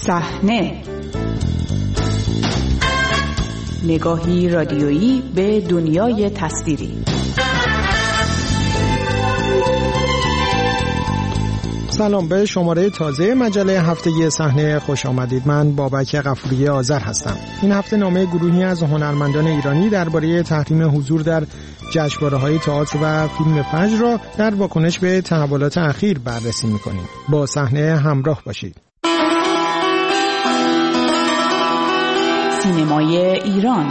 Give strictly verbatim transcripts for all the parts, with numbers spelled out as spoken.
صحنه، نگاهی رادیویی به دنیای تصویری. سلام، به شماره تازه مجله هفتگی صحنه خوش آمدید. من بابک غفوری آذر هستم. این هفته نامه گروهی از هنرمندان ایرانی درباره تحریم حضور در جشنواره‌های تئاتر و فیلم فجر را در واکنش به تحولات اخیر بررسی می‌کنیم. با صحنه همراه باشید. سینمای ایران.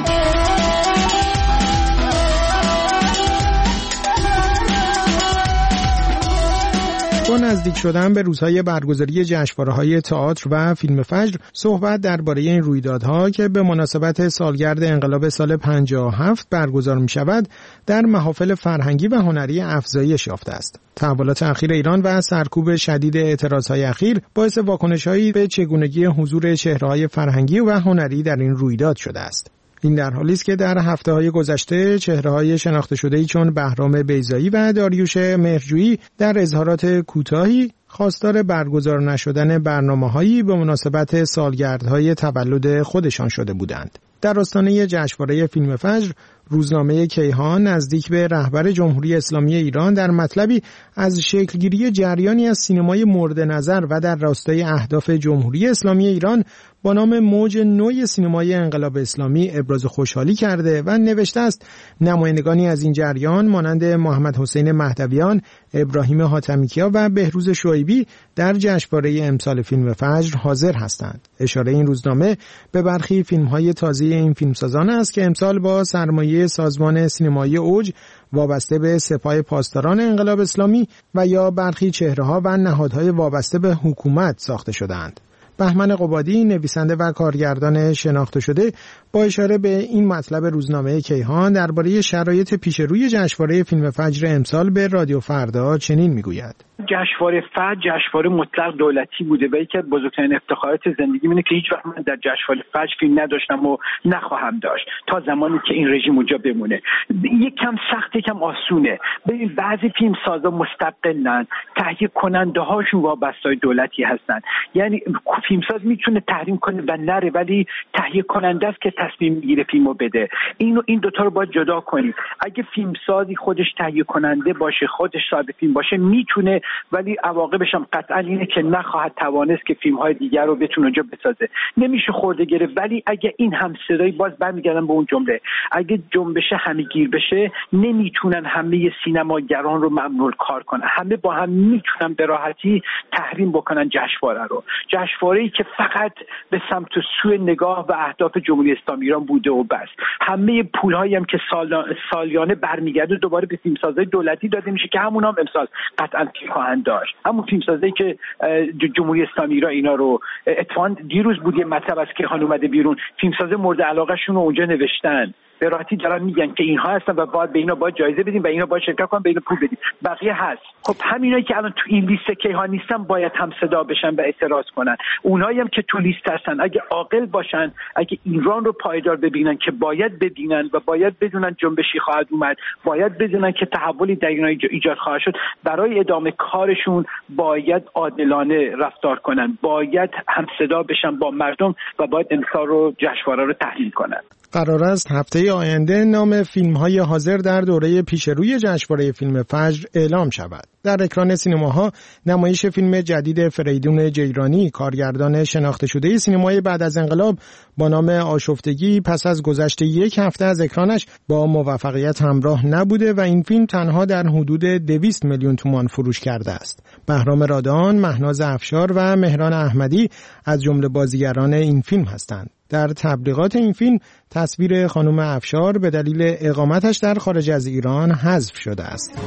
با نزدیک شدن به روزهای برگزاری جشنواره‌های تئاتر و فیلم فجر، صحبت درباره این رویدادها که به مناسبت سالگرد انقلاب سال پنجاه و هفت برگزار می‌شود، در محافل فرهنگی و هنری افزایش یافته است. تحولات اخیر ایران و سرکوب شدید اعتراضهای اخیر باعث واکنش‌هایی به چگونگی حضور چهره‌های فرهنگی و هنری در این رویداد شده است. این در حالی است که در هفته‌های گذشته چهره‌های شناخته شده‌ای چون بهرام بیضایی و داریوش مهرجویی در اظهارات کوتاهی خواستار برگزار نشدن برنامه‌هایی به مناسبت سالگردهای تولد خودشان شده بودند. در آستانه جشنواره فیلم فجر، روزنامه کیهان نزدیک به رهبر جمهوری اسلامی ایران در مطلبی از شکلگیری جریانی از سینمای مورد نظر و در راستای اهداف جمهوری اسلامی ایران با نام موج نوی سینمای انقلاب اسلامی ابراز خوشحالی کرده و نوشته است نمایندگانی از این جریان مانند محمد حسین مهدویان، ابراهیم حاتمیکیا و بهروز شعیبی در جشنواره امسال فیلم فجر حاضر هستند. اشاره این روزنامه به برخی فیلم‌های تازه این فیلمسازان است که امسال با سرمایه سازمان سینمایی اوج وابسته به سپاه پاسداران انقلاب اسلامی و یا برخی چهره‌ها و نهادهای وابسته به حکومت ساخته شده‌اند. بهمن قبادی، نویسنده و کارگردان شناخته شده، با اشاره به این مطلب روزنامه کیهان درباره شرایط پیش روی جشنواره فیلم فجر امسال به رادیو فردا چنین میگوید: جشنواره فجر جشنواره مطلق دولتی بوده و یکی از بزرگترین افتخارات زندگی اینه که هیچ وقت من در جشنواره فجر فیلم نداشتم و نخواهم داشت تا زمانی که این رژیم اونجا بمونه. یک کم سخت، یک کم آسونه. ببین بعضی فیلم سازا مستقلن، تهیه کننده هاشون وابسته دولتی هستن. یعنی فیلمساز میتونه تحریم کنه و نره، ولی تهیه کننده است که تصمیم میگیره فیلمو بده. اینو این دوتا رو باید جدا کنید. اگه فیلمسازی خودش تهیه کننده باشه، خودش صاحب فیلم باشه، میتونه، ولی عواقبش هم قطعا اینه که نخواهد توانست که فیلم‌های دیگر رو بتونه اونجا بسازه. نمیشه خورده گرفت. ولی اگه این هم صدایی، باز برمیگردم به اون جمله، اگه جنبش همه‌گیر بشه، نمیتونن همه سینماگران رو ممنوع کار کنن. همه با هم میتونن به راحتی تحریم بکنن جشنواره رو. جشنواره‌ای که فقط به سمت و سوی نگاه و اهداف جمهوری اسلامی ایران بوده و بس. همه پول‌هایی هم که سال سالیانه برمیگرده دوباره به فیلمسازهای دولتی داده میشه که همون هم امسال قطعا خواهند داشت. همون فیلمسازی که جمهوری اسلامی ایران اینا رو اتفاقا دیروز بود یه مطلب از که خان اومده بیرون، فیلمساز مورد علاقه شون رو اونجا نوشتن، به راحتی دارن میگن که اینها هستن و باید به اینا باید جایزه بدیم و اینا باید شرکت کنن، به اینا پول بدیم. بقیه هست. خب همینایی که الان تو این لیست کیهان نیستن باید هم صدا بشن و اعتراض کنن. اونایی هم که تو لیست هستن اگه عاقل باشن، اگه ایران رو پایدار ببینن که باید ببینن و باید بدونن جنبشی خواهد اومد، باید بدونن که تحولی در اینا ایجاد خواهد شد، برای ادامه کارشون باید عادلانه رفتار کنن، باید هم صدا بشن با مردم و باید امسال رو جشنواره رو تحلیل کنن. قرار است هفته آینده نام فیلم‌های حاضر در دوره پیشروی جشنواره فیلم فجر اعلام شود. در اکران سینماها نمایش فیلم جدید فریدون جیرانی، کارگردان شناخته شده سینمای بعد از انقلاب با نام آشفتگی، پس از گذشت یک هفته از اکرانش با موفقیت همراه نبوده و این فیلم تنها در حدود دویست میلیون تومان فروش کرده است. بهرام رادان، مهناز افشار و مهران احمدی از جمله بازیگران این فیلم هستند. در تبلیغات این فیلم تصویر خانم افشار به دلیل اقامتش در خارج از ایران حذف شده است.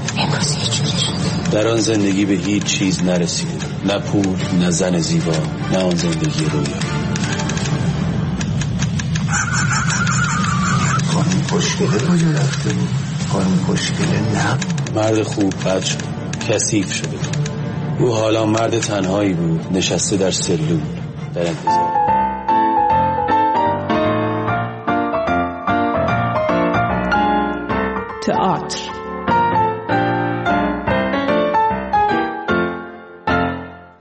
در آن زندگی به هیچ چیز نرسید، نه پول، نه زن زیبا، نه آن زندگی رویا. خانم خوشگله کجا رفته بود؟ خانم خوشگله نه. مرد خوب قد شد، کثیف شده بود. او حالا مرد تنهایی بود، نشسته در سلول در انتظار. تئاتر.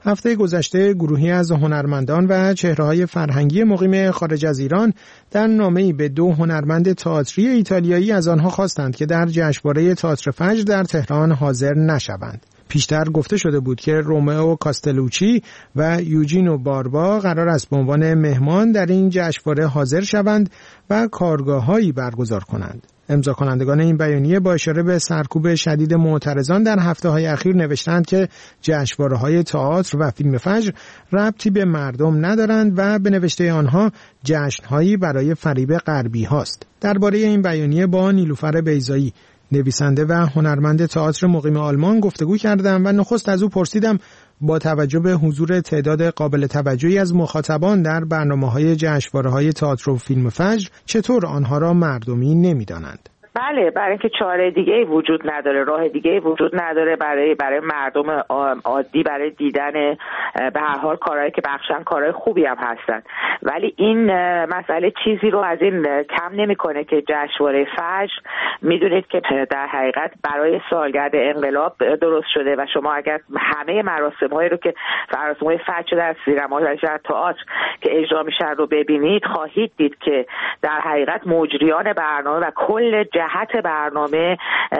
هفته گذشته گروهی از هنرمندان و چهره‌های فرهنگی مقیم خارج از ایران در نامه‌ای به دو هنرمند تئاتری ایتالیایی از آنها خواستند که در جشنواره تئاتر فجر در تهران حاضر نشوند. پیشتر گفته شده بود که رومئو کاستلوچی و یوجینو باربا قرار است به عنوان مهمان در این جشنواره حاضر شوند و کارگاه‌هایی برگزار کنند. امضا کنندگان این بیانیه با اشاره به سرکوب شدید معترضان در هفته‌های اخیر نوشتند که جشنواره‌های تئاتر و فیلم فجر ربطی به مردم ندارند و به نوشته آنها جشن‌هایی برای فریب غربی هاست. درباره این بیانیه با نیلوفر بیضایی، نویسنده و هنرمند تئاتر مقیم آلمان گفتگو کردم و نخست از او پرسیدم با توجه به حضور تعداد قابل توجهی از مخاطبان در برنامه‌های جشنواره‌های تئاتر و فیلم فجر چطور آنها را مردمی نمی‌دانند. بله، برای اینکه چاره دیگه وجود نداره، راه دیگه وجود نداره برای برای مردم عادی برای دیدن به هر حال کارهایی که بخشن کارهای خوبی هم هستن، ولی این مسئله چیزی رو از این کم نمیکنه که جشنواره فجر میدونید که در حقیقت برای سالگرد انقلاب درست شده و شما اگر همه مراسم‌هایی رو که مراسم‌های فجر در سینما و در تئاتر که اجرا میشن رو ببینید خواهید دید که در حقیقت مجریان برنامه و کل جهت برنامه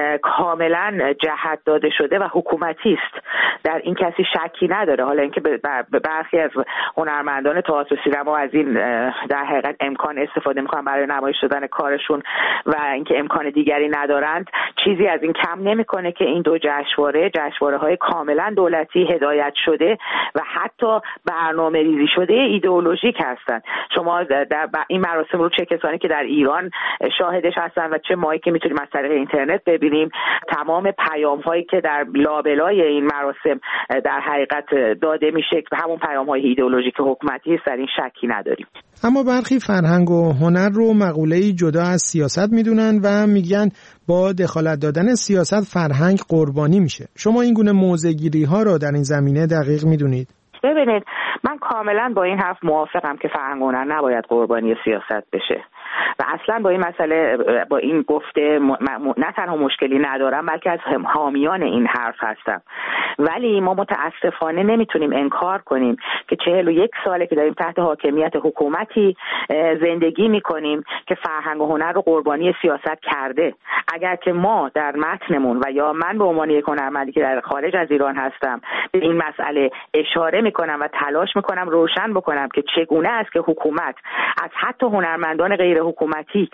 کاملا جهت داده شده و حکومتی است. در این کسی شکی نداره. حالا اینکه به برخی از هنرمندان تئاتر و سینما از این در حقیقت امکان استفاده میکنن برای نمایش دادن کارشون و اینکه امکان دیگری ندارند چیزی از این کم نمیکنه که این دو جشنواره جشنواره‌های کاملا دولتی هدایت شده و حتی برنامه ریزی شده ایدئولوژیک هستند. شما در این مراسم رو چه کسانی که در ایران شاهدش هستن و چه مایی که میتونیم از طریق اینترنت ببینیم، تمام پیام هایی که در لابلای این مراسم در حقیقت داده میشه همون پیام های ایدئولوژیک حکومتی است، در این شکی نداریم. اما برخی فرهنگ و هنر رو مقوله‌ای جدا از سیاست میدونن و میگن با دخالت دادن سیاست فرهنگ قربانی میشه. شما این گونه موضع‌گیری ها رو در این زمینه دقیق میدونید؟ ببینید، من کاملا با این حرف موافقم که فرهنگ و هنر نباید قربانی سیاست بشه و اصلا با این مسئله با این گفته نه تنها مشکلی ندارم بلکه از حامیان این حرف هستم. ولی ما متاسفانه نمیتونیم انکار کنیم که چهل و یک ساله که داریم تحت حاکمیت حکومتی زندگی میکنیم که فرهنگ و هنر رو قربانی سیاست کرده. اگر که ما در متنمون و یا من به عنوان یک هنرمندی که در خارج از ایران هستم به این مسئله اشاره میکنم و تلاش میکنم روشن بکنم که چگونه است که حکومت از حتی هنرمندان غیر حکومتی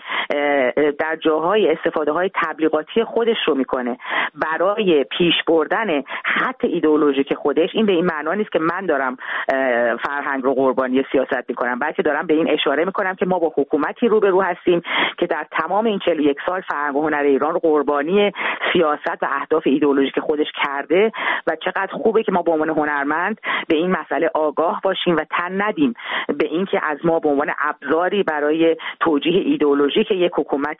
در جاهای استفاده های تبلیغاتی خودش رو میکنه برای پیش بردن خط ایدئولوژیک خودش، این به این معنا نیست که من دارم فرهنگ رو قربانی سیاست میکنم، بلکه دارم به این اشاره میکنم که ما با حکومتی روبرو هستیم که در تمام این چهل و یک سال فرهنگ و هنر ایران رو قربانی سیاست و اهداف ایدئولوژیک خودش کرده و چقدر خوبه که ما به عنوان هنرمند به این مسئله آگاه باشیم و تن ندیم به این که از ما به عنوان ابزاری برای توجیه ایدئولوژیک یک حکومت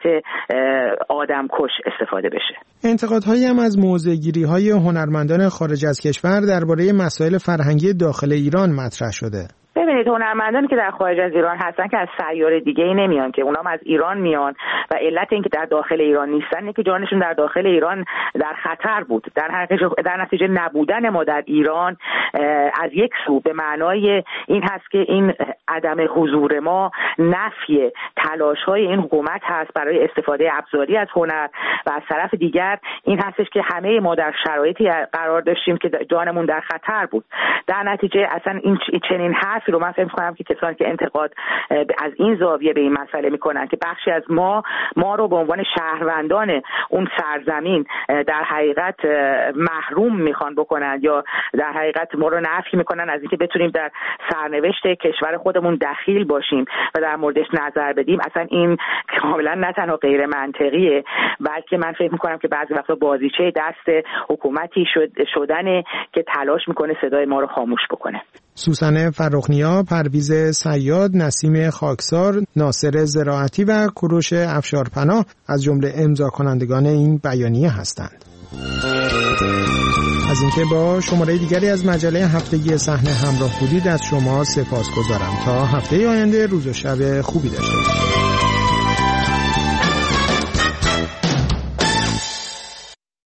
آدمکش استفاده بشه. انتقادهایی هم از موضع‌گیری‌های هنرمندان خارج از کشور درباره مسائل فرهنگی داخل ایران مطرح شده. ببینید، هنرمندانی که در خارج از ایران هستن که از سیاره دیگه‌ای نمیان، که اونام از ایران میان و علت اینکه در داخل ایران نیستن اینه که جانشون در داخل ایران در خطر بود. در حقیقت در نتیجه نبودن ما در ایران از یک سو به معنای این هست که این عدم حضور ما نفی تلاش‌های این حکومت هست برای استفاده ابزاری از هنر و از طرف دیگر این هستش که همه ما در شرایطی قرار داشتیم که جانمون در خطر بود. در نتیجه اصلا این چنین حرفی رو من فکر می‌کنم که کسانی که انتقاد از این زاویه به این مسئله میکنن که بخشی از ما ما رو به عنوان شهروندان اون سرزمین در حقیقت محروم میخوان بکنن یا در حقیقت ما رو نفی میکنن از اینکه بتونیم در سرنوشت کشور خودمون دخیل باشیم و در موردش نظر بدیم، اصلا این کاملا نه تنها غیر منطقیه بلکه من فکر میکنم که بعضی وقتا بازیچه دست حکومتی شد شدنه که تلاش میکنه صدای ما رو خاموش بکنه. سوسن فرخنیا، پرویز صیاد، نسیم خاکسار، ناصر زراعتی و کوروش افشارپناه از جمله امضا کنندگان این بیانیه هستند. از اینکه با شماره دیگری از مجله هفتگی صحنه همراه بودید از شما سپاسگزارم. تا هفته آینده روز و شب خوبی داشته باشید.